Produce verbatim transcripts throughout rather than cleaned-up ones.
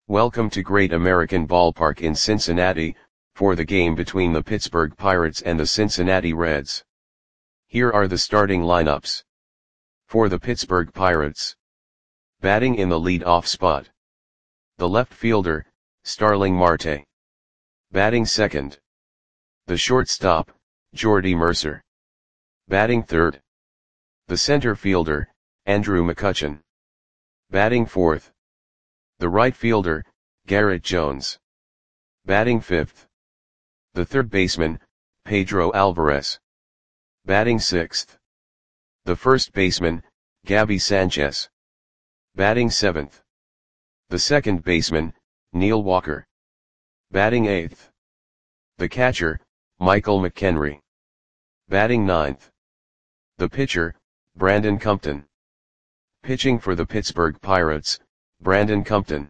Welcome to Great American Ballpark in Cincinnati, for the game between the Pittsburgh Pirates and the Cincinnati Reds. Here are the starting lineups. For the Pittsburgh Pirates. Batting in the lead-off spot. The left fielder, Starling Marte. Batting second. The shortstop, Jordy Mercer. Batting third. The center fielder, Andrew McCutchen. Batting fourth. The right fielder, Garrett Jones. Batting fifth. The third baseman, Pedro Alvarez. Batting sixth. The first baseman, Gabby Sanchez. Batting seventh. The second baseman, Neil Walker. Batting eighth. The catcher, Michael McKenry. Batting ninth. The pitcher, Brandon Compton. Pitching for the Pittsburgh Pirates, Brandon Compton.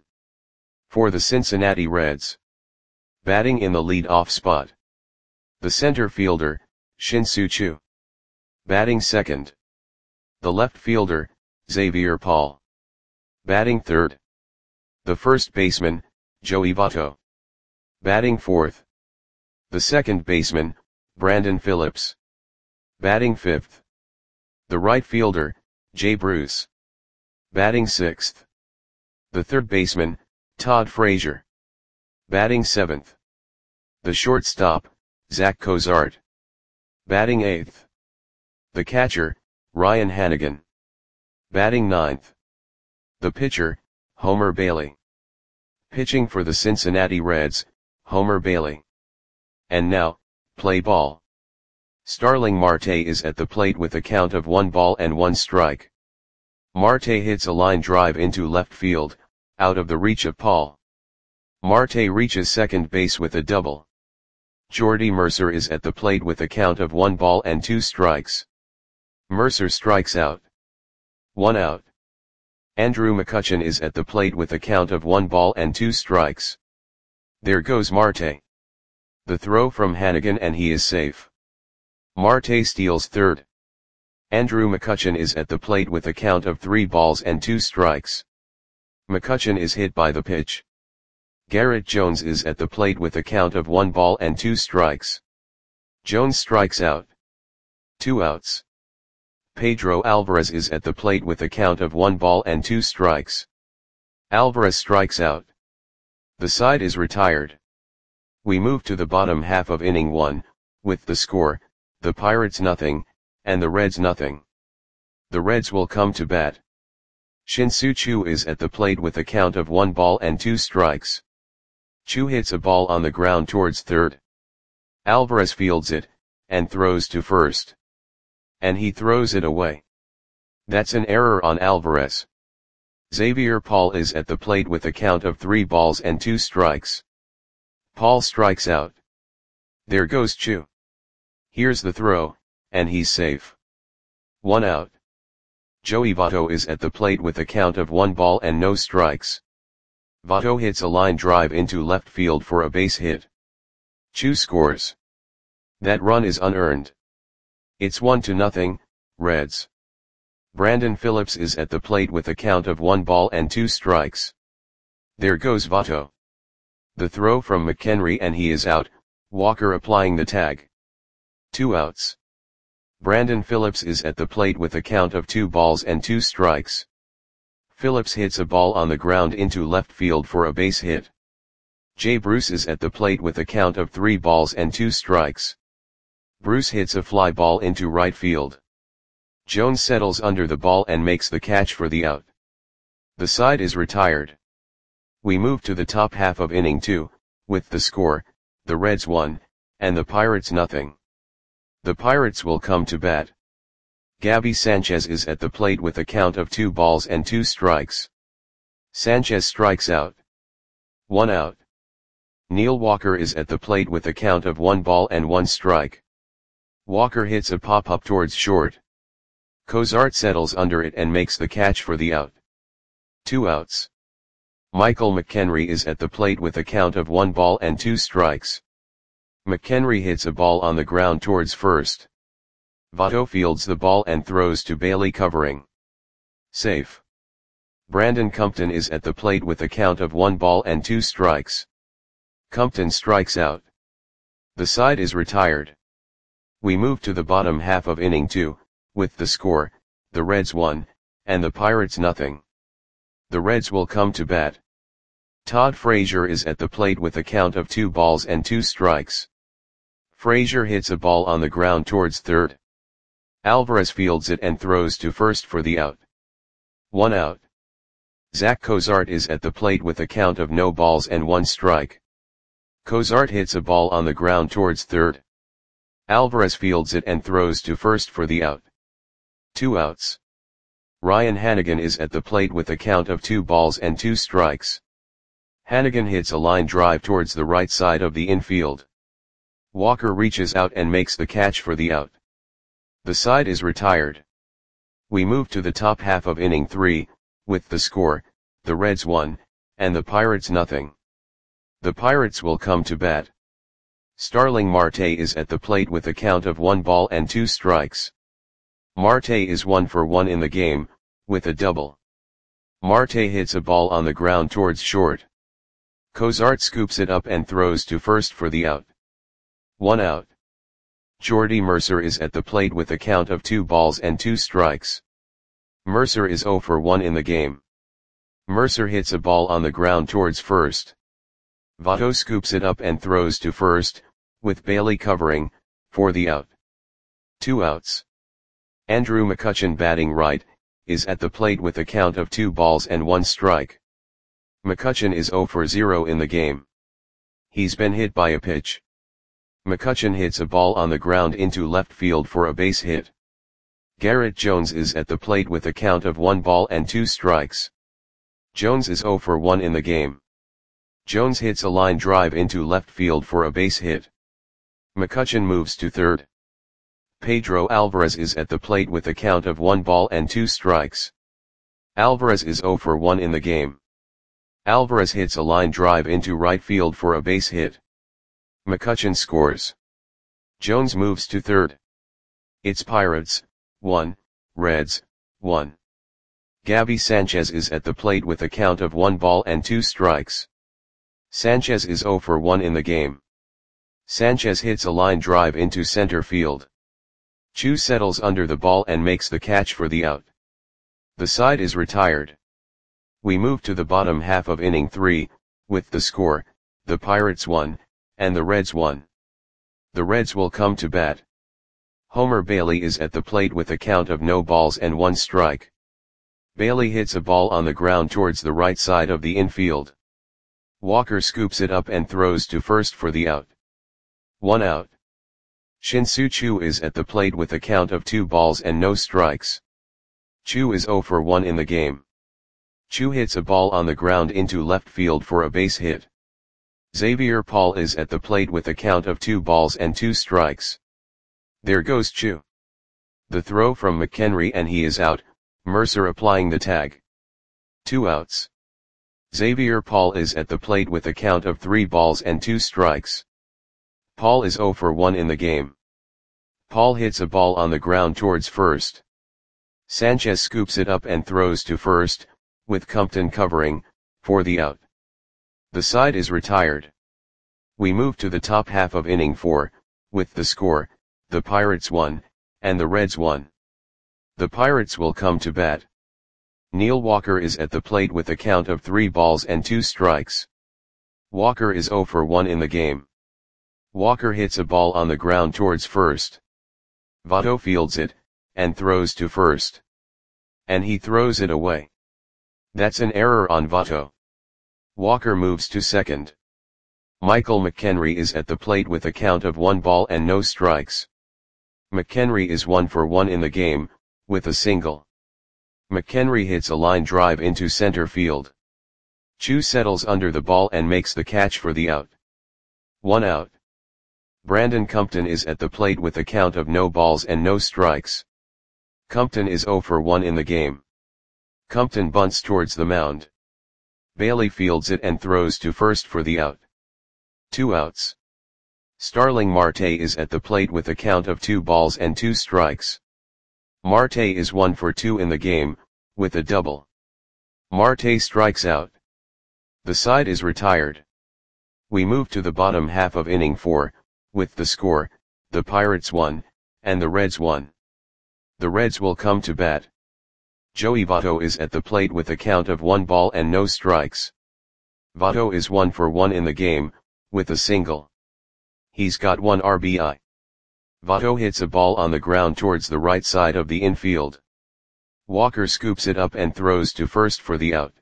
For the Cincinnati Reds. Batting in the lead-off spot. The center fielder, Shin-Soo Choo. Batting second. The left fielder, Xavier Paul. Batting third. The first baseman, Joey Votto. Batting fourth. The second baseman, Brandon Phillips. Batting fifth. The right fielder, Jay Bruce. Batting sixth. The third baseman, Todd Frazier. Batting seventh. The shortstop, Zach Cozart. Batting eighth. The catcher, Ryan Hannigan. Batting ninth. The pitcher, Homer Bailey. Pitching for the Cincinnati Reds, Homer Bailey. And now, play ball. Starling Marte is at the plate with a count of one ball and one strike. Marte hits a line drive into left field, out of the reach of Paul. Marte reaches second base with a double. Jordy Mercer is at the plate with a count of one ball and two strikes. Mercer strikes out. One out. Andrew McCutchen is at the plate with a count of one ball and two strikes. There goes Marte. The throw from Hannigan and he is safe. Marte steals third. Andrew McCutchen is at the plate with a count of three balls and two strikes. McCutchen is hit by the pitch. Garrett Jones is at the plate with a count of one ball and two strikes. Jones strikes out. Two outs. Pedro Alvarez is at the plate with a count of one ball and two strikes. Alvarez strikes out. The side is retired. We move to the bottom half of inning one, with the score, the Pirates nothing, and the Reds nothing. The Reds will come to bat. Shin-Soo Choo is at the plate with a count of one ball and two strikes. Choo hits a ball on the ground towards third. Alvarez fields it, and throws to first. And he throws it away. That's an error on Alvarez. Xavier Paul is at the plate with a count of three balls and two strikes. Paul strikes out. There goes Choo. Here's the throw, and he's safe. One out. Joey Votto is at the plate with a count of one ball and no strikes. Votto hits a line drive into left field for a base hit. Choo scores. That run is unearned. It's one to nothing, Reds. Brandon Phillips is at the plate with a count of one ball and two strikes. There goes Votto. The throw from McKenry and he is out, Walker applying the tag. Two outs. Brandon Phillips is at the plate with a count of two balls and two strikes. Phillips hits a ball on the ground into left field for a base hit. Jay Bruce is at the plate with a count of three balls and two strikes. Bruce hits a fly ball into right field. Jones settles under the ball and makes the catch for the out. The side is retired. We move to the top half of inning two, with the score, the Reds one, and the Pirates nothing. The Pirates will come to bat. Gabby Sanchez is at the plate with a count of two balls and two strikes. Sanchez strikes out. One out. Neil Walker is at the plate with a count of one ball and one strike. Walker hits a pop-up towards short. Cozart settles under it and makes the catch for the out. Two outs. Michael McKenry is at the plate with a count of one ball and two strikes. McKenry hits a ball on the ground towards first. Votto fields the ball and throws to Bailey covering. Safe. Brandon Compton is at the plate with a count of one ball and two strikes. Compton strikes out. The side is retired. We move to the bottom half of inning two, with the score, the Reds one, and the Pirates nothing. The Reds will come to bat. Todd Frazier is at the plate with a count of two balls and two strikes. Frazier hits a ball on the ground towards third. Alvarez fields it and throws to first for the out. One out. Zach Cozart is at the plate with a count of no balls and one strike. Cozart hits a ball on the ground towards third. Alvarez fields it and throws to first for the out. Two outs. Ryan Hanigan is at the plate with a count of two balls and two strikes. Hanigan hits a line drive towards the right side of the infield. Walker reaches out and makes the catch for the out. The side is retired. We move to the top half of inning three, with the score, the Reds one, and the Pirates nothing. The Pirates will come to bat. Starling Marte is at the plate with a count of one ball and two strikes. Marte is one for one in the game, with a double. Marte hits a ball on the ground towards short. Cozart scoops it up and throws to first for the out. One out. Jordy Mercer is at the plate with a count of two balls and two strikes. Mercer is zero for one in the game. Mercer hits a ball on the ground towards first. Votto scoops it up and throws to first, with Bailey covering, for the out. Two outs. Andrew McCutchen, batting right, is at the plate with a count of two balls and one strike. McCutchen is zero for zero in the game. He's been hit by a pitch. McCutchen hits a ball on the ground into left field for a base hit. Garrett Jones is at the plate with a count of one ball and two strikes. Jones is zero for one in the game. Jones hits a line drive into left field for a base hit. McCutchen moves to third. Pedro Alvarez is at the plate with a count of one ball and two strikes. Alvarez is zero for one in the game. Alvarez hits a line drive into right field for a base hit. McCutchen scores. Jones moves to third. It's Pirates, one, Reds, one. Gabby Sanchez is at the plate with a count of one ball and two strikes. Sanchez is zero for one in the game. Sanchez hits a line drive into center field. Chu settles under the ball and makes the catch for the out. The side is retired. We move to the bottom half of inning three, with the score, the Pirates one, and the Reds one. The Reds will come to bat. Homer Bailey is at the plate with a count of no balls and one strike. Bailey hits a ball on the ground towards the right side of the infield. Walker scoops it up and throws to first for the out. One out. Shin-Soo Choo is at the plate with a count of two balls and no strikes. Choo is zero for one in the game. Choo hits a ball on the ground into left field for a base hit. Xavier Paul is at the plate with a count of two balls and two strikes. There goes Choo. The throw from McHenry and he is out, Mercer applying the tag. Two outs. Xavier Paul is at the plate with a count of three balls and two strikes. Paul is zero for one in the game. Paul hits a ball on the ground towards first. Sanchez scoops it up and throws to first, with Compton covering, for the out. The side is retired. We move to the top half of inning four, with the score, the Pirates one, and the Reds one. The Pirates will come to bat. Neil Walker is at the plate with a count of three balls and two strikes. Walker is zero for one in the game. Walker hits a ball on the ground towards first. Votto fields it, and throws to first. And he throws it away. That's an error on Votto. Walker moves to second. Michael McHenry is at the plate with a count of one ball and no strikes. McHenry is one for one in the game, with a single. McHenry hits a line drive into center field. Choo settles under the ball and makes the catch for the out. One out. Brandon Compton is at the plate with a count of no balls and no strikes. Compton is zero for one in the game. Compton bunts towards the mound. Bailey fields it and throws to first for the out. Two outs. Starling Marte is at the plate with a count of two balls and two strikes. Marte is one for two in the game, with a double. Marte strikes out. The side is retired. We move to the bottom half of inning four, with the score, the Pirates won, and the Reds won. The Reds will come to bat. Joey Votto is at the plate with a count of one ball and no strikes. Votto is one for one in the game, with a single. He's got one R B I. Votto hits a ball on the ground towards the right side of the infield. Walker scoops it up and throws to first for the out.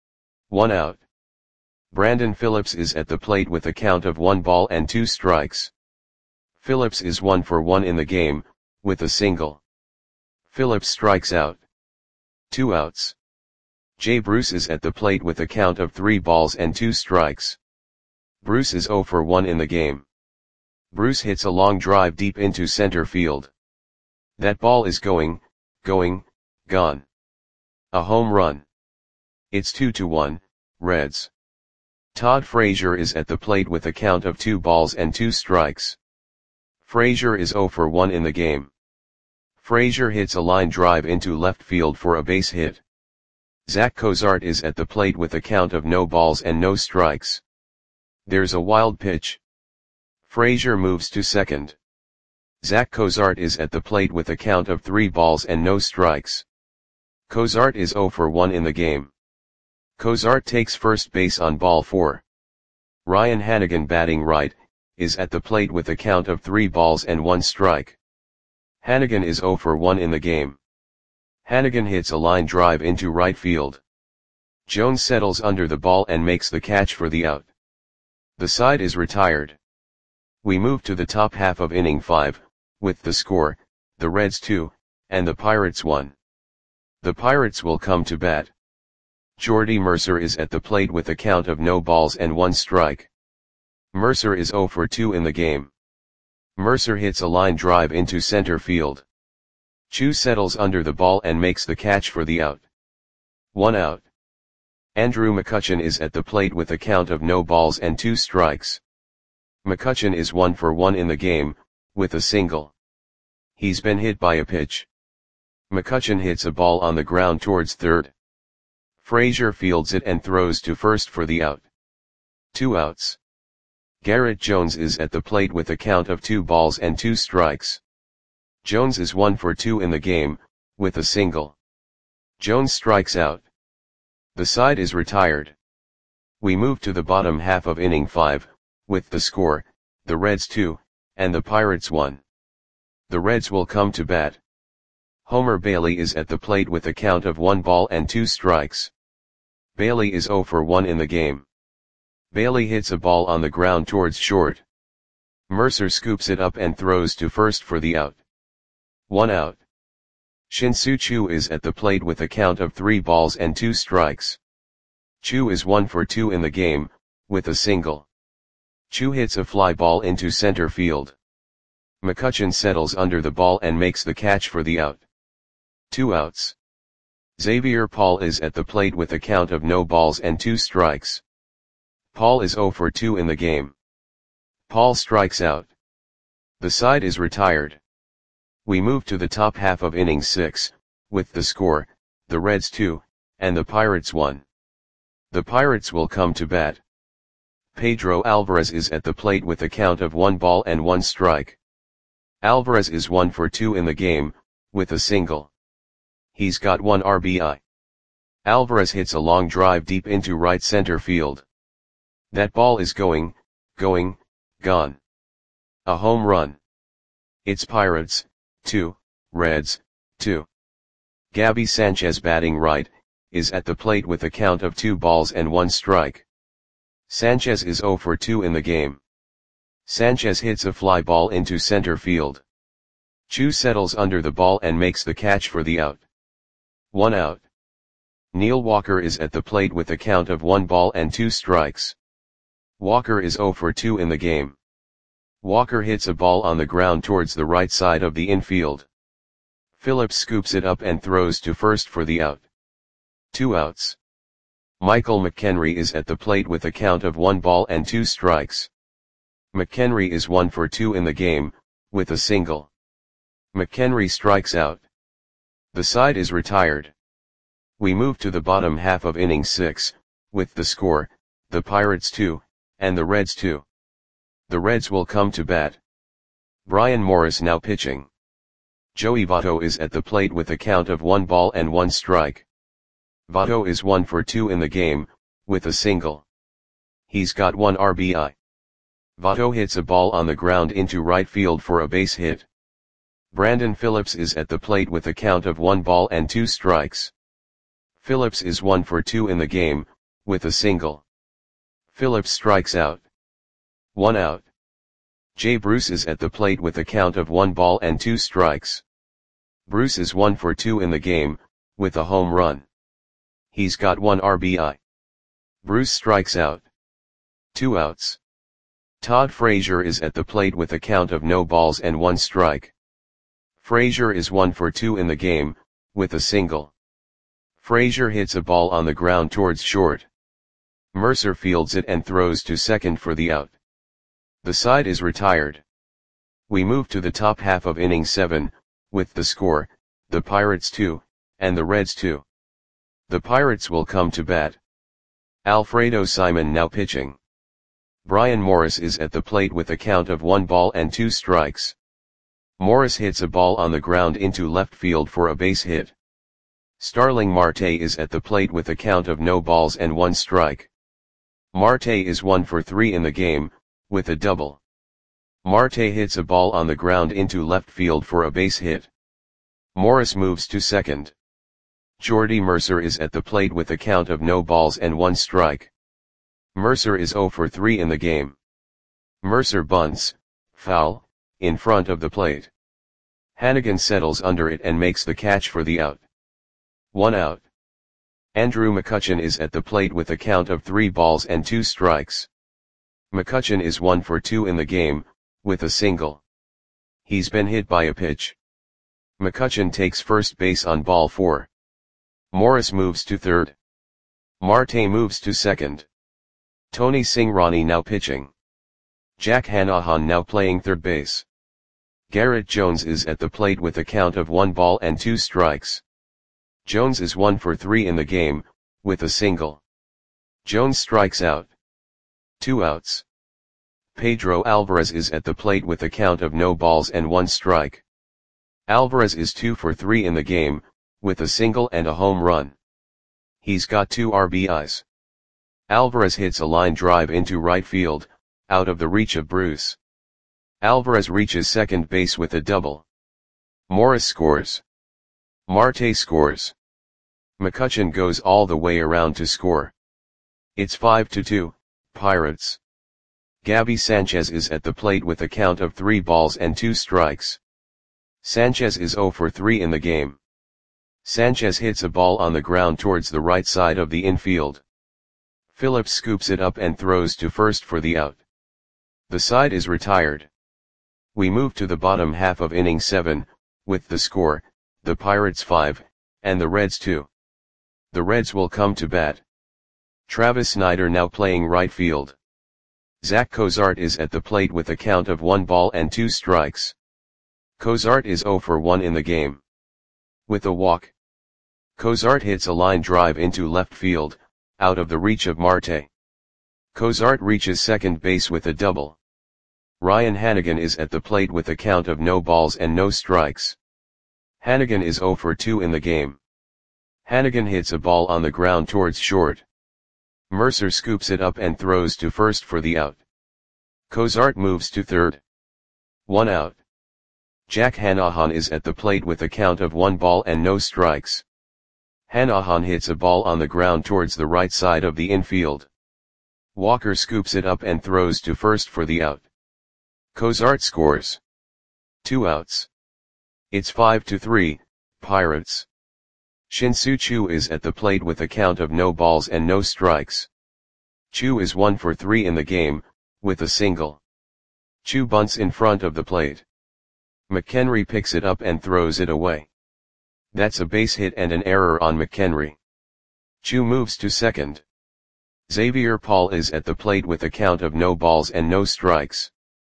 One out. Brandon Phillips is at the plate with a count of one ball and two strikes. Phillips is one for one in the game, with a single. Phillips strikes out. Two outs. Jay Bruce is at the plate with a count of three balls and two strikes. Bruce is zero for one in the game. Bruce hits a long drive deep into center field. That ball is going, going, gone. A home run. It's two to one, Reds. Todd Frazier is at the plate with a count of two balls and two strikes. Frazier is zero for one in the game. Frazier hits a line drive into left field for a base hit. Zach Cozart is at the plate with a count of no balls and no strikes. There's a wild pitch. Frazier moves to second. Zach Cozart is at the plate with a count of three balls and no strikes. Cozart is zero for one in the game. Cozart takes first base on ball four. Ryan Hanigan, batting right, is at the plate with a count of three balls and one strike. Hanigan is zero for one in the game. Hanigan hits a line drive into right field. Jones settles under the ball and makes the catch for the out. The side is retired. We move to the top half of inning five, with the score, the Reds two, and the Pirates one. The Pirates will come to bat. Jordy Mercer is at the plate with a count of no balls and one strike. Mercer is zero for two in the game. Mercer hits a line drive into center field. Chu settles under the ball and makes the catch for the out. One out. Andrew McCutchen is at the plate with a count of no balls and two strikes. McCutchen is one for one in the game, with a single. He's been hit by a pitch. McCutchen hits a ball on the ground towards third. Frazier fields it and throws to first for the out. Two outs. Garrett Jones is at the plate with a count of two balls and two strikes. Jones is one for two in the game, with a single. Jones strikes out. The side is retired. We move to the bottom half of inning five, with the score, the Reds two, and the Pirates one. The Reds will come to bat. Homer Bailey is at the plate with a count of one ball and two strikes. Bailey is zero for one in the game. Bailey hits a ball on the ground towards short. Mercer scoops it up and throws to first for the out. One out. Shin-Soo Choo is at the plate with a count of three balls and two strikes. Choo is one for two in the game, with a single. Choo hits a fly ball into center field. McCutchen settles under the ball and makes the catch for the out. Two outs. Xavier Paul is at the plate with a count of no balls and two strikes. Paul is zero for two in the game. Paul strikes out. The side is retired. We move to the top half of inning six, with the score, the Reds two, and the Pirates one. The Pirates will come to bat. Pedro Alvarez is at the plate with a count of one ball and one strike. Alvarez is one for two in the game, with a single. He's got one R B I. Alvarez hits a long drive deep into right center field. That ball is going, going, gone. A home run. It's Pirates, two, Reds, two. Gabby Sanchez, batting right, is at the plate with a count of two balls and one strike. Sanchez is zero for two in the game. Sanchez hits a fly ball into center field. Chu settles under the ball and makes the catch for the out. One out. Neil Walker is at the plate with a count of one ball and two strikes. Walker is zero for two in the game. Walker hits a ball on the ground towards the right side of the infield. Phillips scoops it up and throws to first for the out. Two outs. Michael McHenry is at the plate with a count of one ball and two strikes. McHenry is one for two in the game, with a single. McHenry strikes out. The side is retired. We move to the bottom half of inning six, with the score, the Pirates two, and the Reds two. The Reds will come to bat. Brian Morris now pitching. Joey Votto is at the plate with a count of one ball and one strike. Votto is one for two in the game, with a single. He's got one R B I. Votto hits a ball on the ground into right field for a base hit. Brandon Phillips is at the plate with a count of one ball and two strikes. Phillips is one for two in the game, with a single. Phillips strikes out. One out. Jay Bruce is at the plate with a count of one ball and two strikes. Bruce is one for two in the game, with a home run. He's got one R B I. Bruce strikes out. Two outs. Todd Frazier is at the plate with a count of no balls and one strike. Frazier is one for two in the game, with a single. Frazier hits a ball on the ground towards short. Mercer fields it and throws to second for the out. The side is retired. We move to the top half of inning seven, with the score, the Pirates two, and the Reds two. The Pirates will come to bat. Alfredo Simon now pitching. Brian Morris is at the plate with a count of one ball and two strikes. Morris hits a ball on the ground into left field for a base hit. Starling Marte is at the plate with a count of no balls and one strike. Marte is one for three in the game, with a double. Marte hits a ball on the ground into left field for a base hit. Morris moves to second. Jordy Mercer is at the plate with a count of no balls and one strike. Mercer is zero for three in the game. Mercer bunts, foul, in front of the plate. Hannigan settles under it and makes the catch for the out. One out. Andrew McCutchen is at the plate with a count of three balls and two strikes. McCutchen is one for two in the game, with a single. He's been hit by a pitch. McCutchen takes first base on ball four. Morris moves to third. Marte moves to second. Tony Cingrani now pitching. Jack Hanahan now playing third base. Garrett Jones is at the plate with a count of one ball and two strikes. Jones is one for three in the game, with a single. Jones strikes out. Two outs. Pedro Alvarez is at the plate with a count of no balls and one strike. Alvarez is two for three in the game, with a single and a home run. He's got two R B Is. Alvarez hits a line drive into right field, out of the reach of Bruce. Alvarez reaches second base with a double. Morris scores. Marte scores. McCutchen goes all the way around to score. It's five to two, Pirates. Gabby Sanchez is at the plate with a count of three balls and two strikes. Sanchez is zero for three in the game. Sanchez hits a ball on the ground towards the right side of the infield. Phillips scoops it up and throws to first for the out. The side is retired. We move to the bottom half of inning seven, with the score, the Pirates five, and the Reds two. The Reds will come to bat. Travis Snyder now playing right field. Zach Cozart is at the plate with a count of one ball and two strikes. Cozart is zero for one in the game. With a walk. Cozart hits a line drive into left field, out of the reach of Marte. Cozart reaches second base with a double. Ryan Hannigan is at the plate with a count of no balls and no strikes. Hannigan is zero for two in the game. Hannigan hits a ball on the ground towards short. Mercer scoops it up and throws to first for the out. Cozart moves to third. One out. Jack Hanahan is at the plate with a count of one ball and no strikes. Hanahan hits a ball on the ground towards the right side of the infield. Walker scoops it up and throws to first for the out. Cozart scores. Two outs. It's five to three, Pirates. Shin-Soo Choo is at the plate with a count of no balls and no strikes. Choo is one for three in the game, with a single. Choo bunts in front of the plate. McHenry picks it up and throws it away. That's a base hit and an error on McHenry. Choo moves to second. Xavier Paul is at the plate with a count of no balls and no strikes.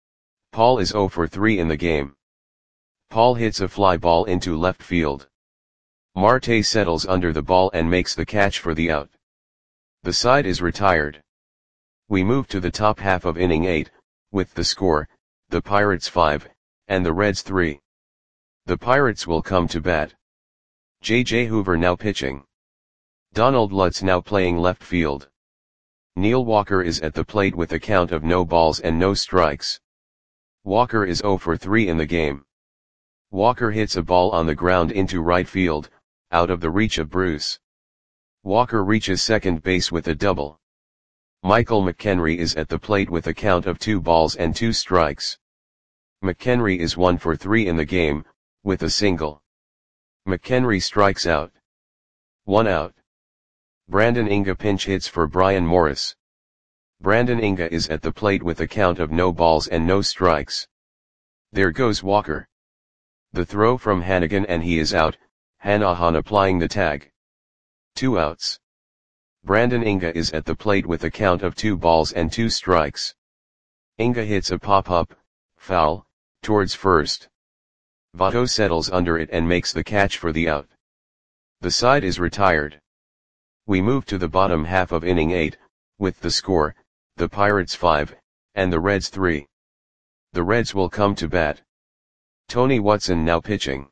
Paul is zero for three in the game. Paul hits a fly ball into left field. Marte settles under the ball and makes the catch for the out. The side is retired. We move to the top half of inning eight, with the score, the Pirates five, and the Reds three. The Pirates will come to bat. J J Hoover now pitching. Donald Lutz now playing left field. Neil Walker is at the plate with a count of no balls and no strikes. Walker is oh for three in the game. Walker hits a ball on the ground into right field, out of the reach of Bruce. Walker reaches second base with a double. Michael McHenry is at the plate with a count of two balls and two strikes. McHenry is one for three in the game, with a single. McHenry strikes out. One out. Brandon Inga pinch hits for Brian Morris. Brandon Inga is at the plate with a count of no balls and no strikes. There goes Walker. The throw from Hannigan and he is out, Hanahan applying the tag. Two outs. Brandon Inga is at the plate with a count of two balls and two strikes. Inga hits a pop-up, foul, towards first. Votto settles under it and makes the catch for the out. The side is retired. We move to the bottom half of inning eight, with the score, the Pirates five, and the Reds three. The Reds will come to bat. Tony Watson now pitching.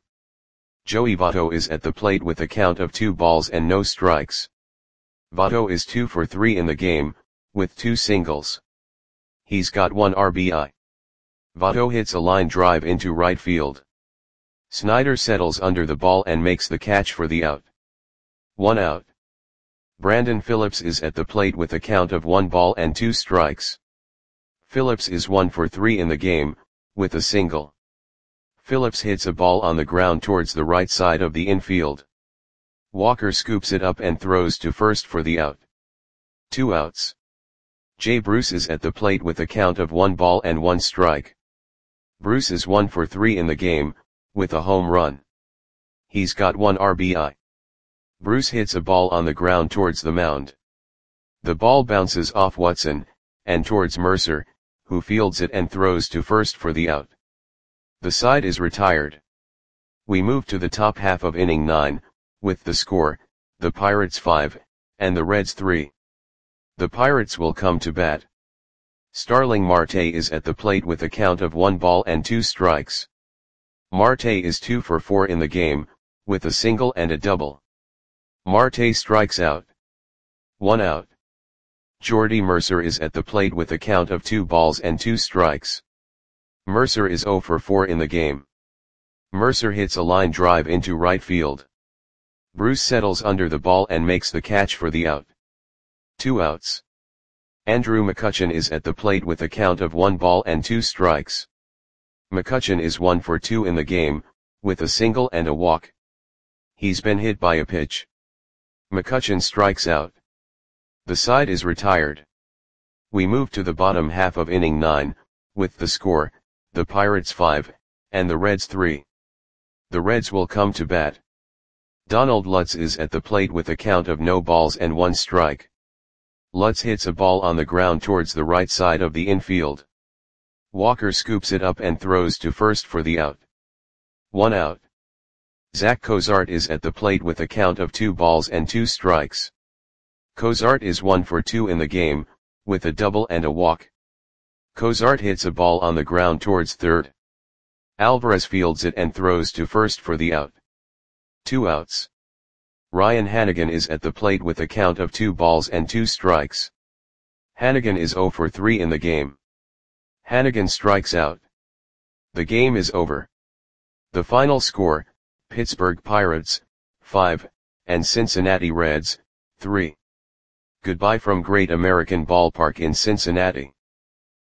Joey Votto is at the plate with a count of two balls and no strikes. Votto is two for three in the game, with two singles. He's got one R B I. Votto hits a line drive into right field. Snyder settles under the ball and makes the catch for the out. One out. Brandon Phillips is at the plate with a count of one ball and two strikes. Phillips is one for three in the game, with a single. Phillips hits a ball on the ground towards the right side of the infield. Walker scoops it up and throws to first for the out. Two outs. Jay Bruce is at the plate with a count of one ball and one strike. Bruce is one for three in the game, with a home run. He's got one R B I. Bruce hits a ball on the ground towards the mound. The ball bounces off Watson, and towards Mercer, who fields it and throws to first for the out. The side is retired. We move to the top half of inning nine, with the score, the Pirates five, and the Reds three. The Pirates will come to bat. Starling Marte is at the plate with a count of one ball and two strikes. Marte is two for four in the game, with a single and a double. Marte strikes out. One out. Jordy Mercer is at the plate with a count of two balls and two strikes. Mercer is oh for four in the game. Mercer hits a line drive into right field. Bruce settles under the ball and makes the catch for the out. Two outs. Andrew McCutchen is at the plate with a count of one ball and two strikes. McCutchen is one for two in the game, with a single and a walk. He's been hit by a pitch. McCutchen strikes out. The side is retired. We move to the bottom half of inning nine, with the score, the Pirates five, and the Reds three. The Reds will come to bat. Donald Lutz is at the plate with a count of no balls and one strike. Lutz hits a ball on the ground towards the right side of the infield. Walker scoops it up and throws to first for the out. One out. Zach Cozart is at the plate with a count of two balls and two strikes. Cozart is one for two in the game, with a double and a walk. Cozart hits a ball on the ground towards third. Alvarez fields it and throws to first for the out. Two outs. Ryan Hannigan is at the plate with a count of two balls and two strikes. Hannigan is oh for three in the game. Hannigan strikes out. The game is over. The final score, Pittsburgh Pirates, five, and Cincinnati Reds, three. Goodbye from Great American Ballpark in Cincinnati.